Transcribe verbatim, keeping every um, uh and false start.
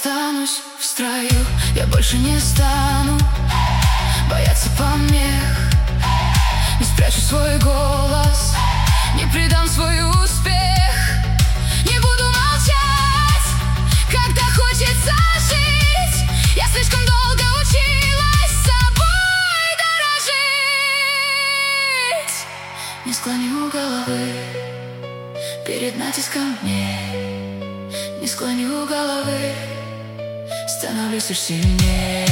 останусь в строю. Я больше не стану бояться помех, не спрячу свой голос, не предам свой успех. Не буду молчать, когда хочется жить. Я слишком долго училась собой дорожить. Не склоню головы перед натиском дней, не склоню головы, становлюсь лишь сильнее.